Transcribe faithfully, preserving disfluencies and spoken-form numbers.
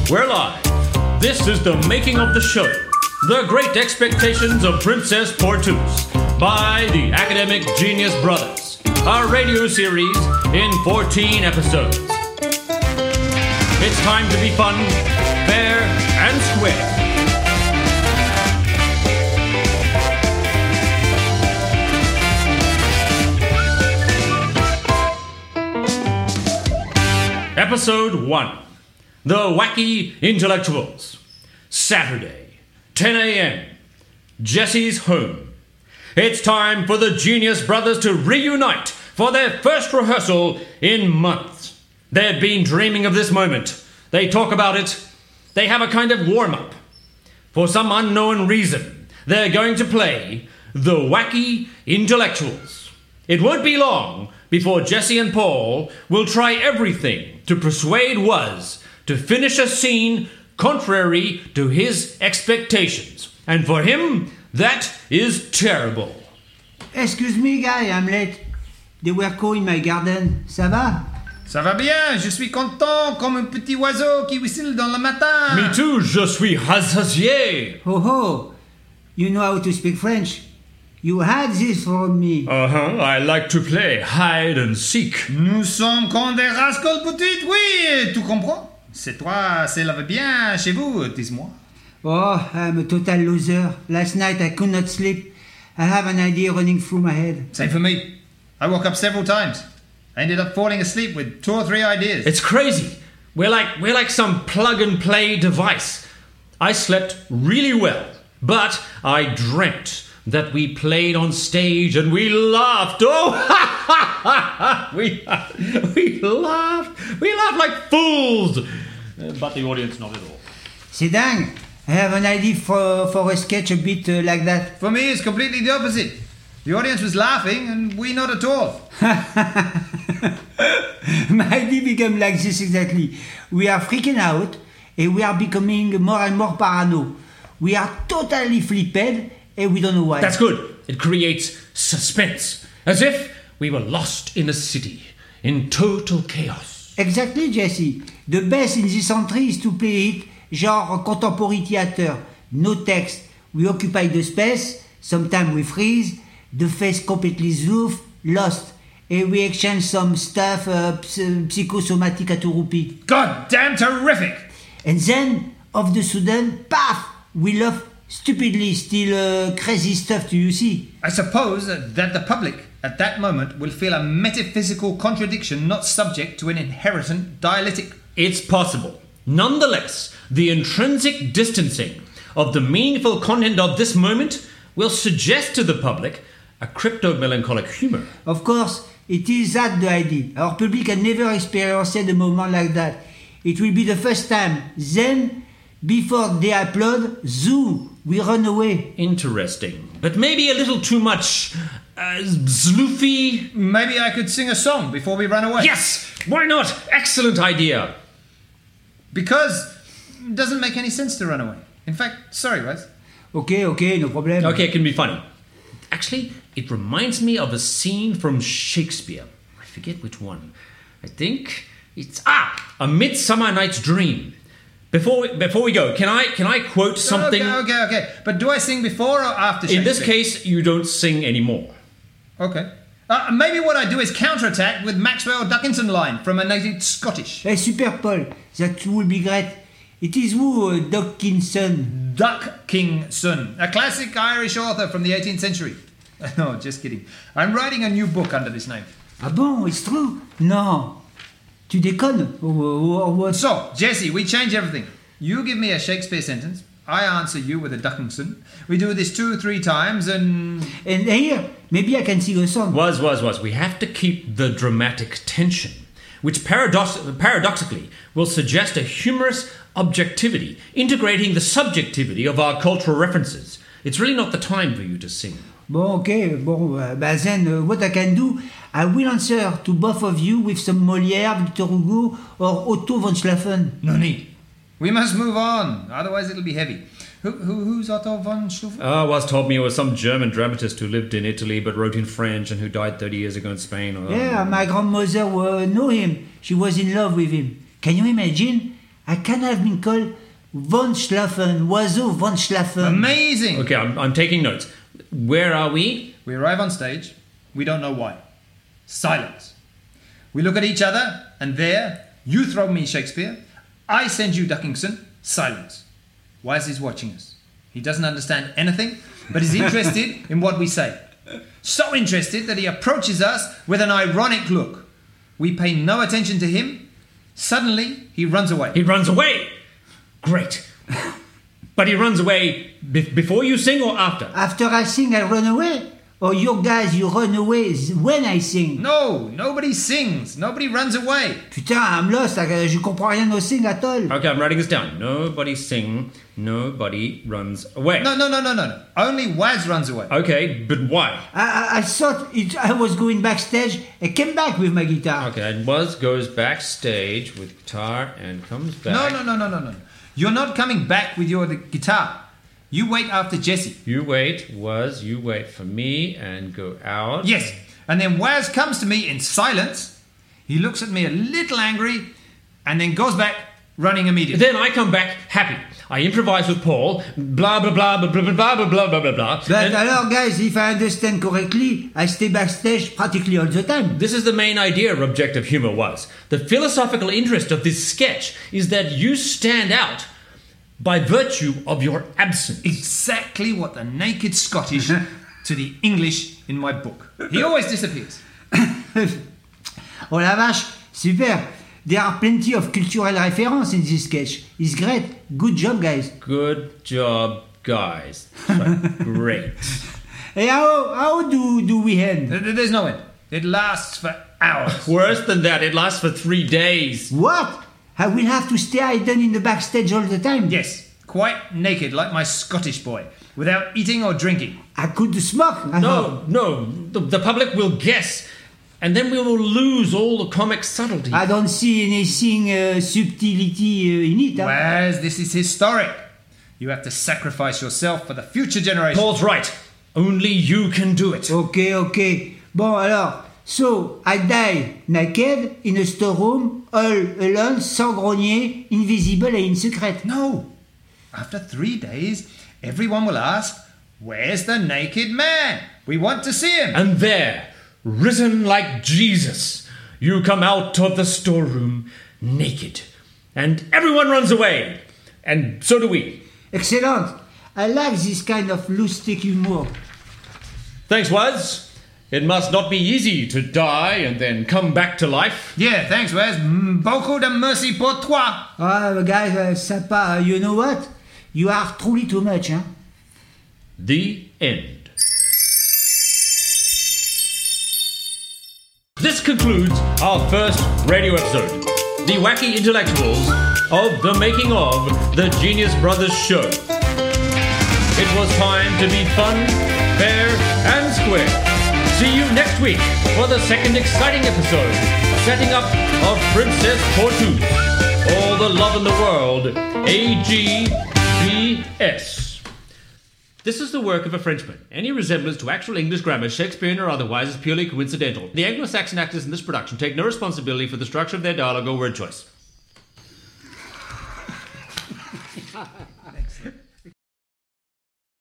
We're live. This is the making of the show, The Great Expectations of Princess Portus, by the Academic Genius Brothers, our radio series in fourteen episodes. It's time to be fun, fair, and square. Episode one. The Wacky Intellectuals. Saturday, ten a.m. Jesse's home. It's time for the Genius Brothers to reunite for their first rehearsal in months. They've been dreaming of this moment. They talk about it. They have a kind of warm-up. For some unknown reason, they're going to play The Wacky Intellectuals. It won't be long before Jesse and Paul will try everything to persuade Wuz to finish a scene contrary to his expectations. And for him, that is terrible. Excuse me, guy, I'm late. They were calling my garden. Ça va? Ça va bien, je suis content comme un petit oiseau qui whistle dans le matin. Me too, je suis rassasié. Ho ho! You know how to speak French. You had this from me. Uh-huh, I like to play hide and seek. Nous sommes comme des rascals petites, oui, tu comprends? C'est toi, c'est lave bien chez vous, dis-moi. Oh, I'm a total loser. Last night I could not sleep. I have an idea running through my head. Same for me. I woke up several times. I ended up falling asleep with two or three ideas. It's crazy. We're like we're like some plug-and-play device. I slept really well, but I dreamt that we played on stage and we laughed. Oh, ha, ha, ha, ha. We, we laughed. We laughed like fools. Uh, but the audience not at all. C'est dingue. I have an idea for, for a sketch a bit uh, like that. For me, it's completely the opposite. The audience was laughing and we not at all. My idea became like this exactly. We are freaking out and we are becoming more and more parano. We are totally flipped and we don't know why. That's good. It creates suspense. As if we were lost in a city, in total chaos. Exactly, Jesse. The best in this entry is to play it genre contemporary theater. No text. We occupy the space. Sometimes we freeze. The face completely zoof, lost. And we exchange some stuff uh, ps- psychosomatic at a rupee. God damn terrific! And then, of the sudden, paf! We laugh stupidly, still uh, crazy stuff do you see? I suppose that the public at that moment will feel a metaphysical contradiction not subject to an inherent dialectic. It's possible. Nonetheless, the intrinsic distancing of the meaningful content of this moment will suggest to the public a crypto-melancholic humor. Of course, it is that the idea. Our public had never experienced a moment like that. It will be the first time. Then, before they applaud, zoo, we run away. Interesting. But maybe a little too much uh, zloofy. Maybe I could sing a song before we run away. Yes! Why not? Excellent idea. Because it doesn't make any sense to run away. In fact, sorry, Wes. Okay, okay, no problem. Okay, it can be funny. Actually, it reminds me of a scene from Shakespeare. I forget which one. I think it's ah, A Midsummer Night's Dream. Before we, before we go, can I can I quote something? Okay, okay, okay. But do I sing before or after Shakespeare? In this case, you don't sing anymore. Okay. Uh, maybe what I do is counterattack with Maxwell Duckinson line from a native Scottish. Hey, super, Paul. That will be great. It is who, uh, Dickinson? Duckinson, a classic Irish author from the eighteenth century. No, just kidding. I'm writing a new book under this name. Ah bon, it's true? No. Tu déconnes? Or, or, or what? So, Jesse, we change everything. You give me a Shakespeare sentence. I answer you with a Duckinson. We do this two, three times and... And here, maybe I can sing a song. Was, was, was. We have to keep the dramatic tension, which paradox- paradoxically will suggest a humorous objectivity, integrating the subjectivity of our cultural references. It's really not the time for you to sing. Bon, okay, bon, uh, but then uh, what I can do, I will answer to both of you with some Molière, Victor Hugo, or Otto von Schlaffen. No need. We must move on, otherwise it'll be heavy. Who, who, who's Otto von Schlaffen? Uh, was told me it was some German dramatist who lived in Italy but wrote in French and who died thirty years ago in Spain. Or, yeah, my grandmother uh, know him. She was in love with him. Can you imagine? I can have been called von Schlafen, oiseau von Schlafen. Amazing! Okay, I'm, I'm taking notes. Where are we? We arrive on stage. We don't know why. Silence. We look at each other, and there, you throw me Shakespeare. I send you Duckingson. Silence. Wise is watching us. He doesn't understand anything, but is interested in what we say. So interested that he approaches us with an ironic look. We pay no attention to him. Suddenly, he runs away. He runs away! Great. But he runs away be- before you sing or after? After I sing, I run away? Or you guys, you run away when I sing? No, nobody sings. Nobody runs away. Putain, I'm lost. I, je comprends rien au sing at all. Okay, I'm writing this down. Nobody sing, nobody runs away. No, no, no, no, no, no. Only Waz runs away. Okay, but why? I, I, I thought it, I was going backstage. I came back with my guitar. Okay, and Waz goes backstage with guitar and comes back. No, no, no, no, no, no. You're not coming back with your guitar. You wait after Jesse. You wait, Waz, you wait for me and go out. Yes, and then Waz comes to me in silence. He looks at me a little angry and then goes back running immediately. Then I come back happy. I improvise with Paul, blah, blah, blah, blah, blah, blah, blah, blah, blah, blah, blah. But And alors, guys, if I understand correctly, I stay backstage practically all the time. this is the main idea of objective humor was. The philosophical interest of this sketch is that you stand out by virtue of your absence. Exactly what the naked Scottish to the English in my book. He always disappears. Oh la vache, super. There are plenty of cultural references in this sketch. It's great. Good job, guys. Good job, guys. Right. Great. Hey, how, how do, do we end? There- There's no end. It lasts for hours. Worse than that, it lasts for three days. What? I will have to stay hidden in the backstage all the time? Yes, quite naked like my Scottish boy, without eating or drinking. I could smoke. I hope. No, no, the, the public will guess, and then we will lose all the comic subtlety. I don't see anything uh, subtlety uh, in it. Huh? Whereas this is historic. You have to sacrifice yourself for the future generation. Paul's right. Only you can do it. Okay, okay. Bon, alors, so I die naked in a storeroom, all alone, sans grogner, invisible et in secret. No. After three days, everyone will ask, where's the naked man? We want to see him. And there, risen like Jesus, you come out of the storeroom naked. And everyone runs away. And so do we. Excellent. I like this kind of loose-stick humor. Thanks, Waz. It must not be easy to die and then come back to life. Yeah, thanks, Wes. Mm, Beaucoup de merci pour toi. Ah, guys, uh, sympa. You know what? You are truly too much, huh? The end. This concludes our first radio episode, The Wacky Intellectuals of the Making of the Genius Brothers Show. It was time to be fun, fair, and square. See you next week for the second exciting episode, setting up of Princess Portuse. All the love in the world, A G B S. This is the work of a Frenchman. Any resemblance to actual English grammar, Shakespearean or otherwise, is purely coincidental. The Anglo-Saxon actors in this production take no responsibility for the structure of their dialogue or word choice.